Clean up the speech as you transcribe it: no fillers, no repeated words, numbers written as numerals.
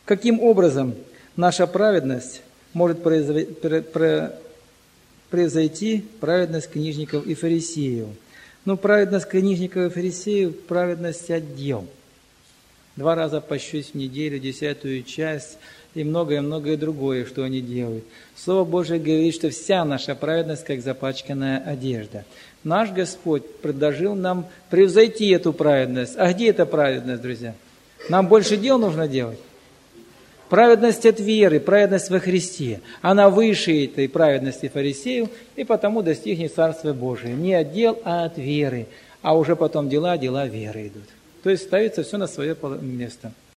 Каким образом наша праведность может превзойти праведность книжников и фарисеев? Праведность книжников и фарисеев – праведность от дел. 2 раза пощусь в неделю, 10-ю часть и многое-многое другое, что они делают. Слово Божие говорит, что вся наша праведность, как запачканная одежда. Наш Господь предложил нам превзойти эту праведность. А где эта праведность, друзья? Нам больше дел нужно делать. Праведность от веры, праведность во Христе. Она выше этой праведности фарисеев, и потому достигнет Царства Божия. Не от дел, а от веры. А уже потом дела веры идут. То есть ставится все на свое место.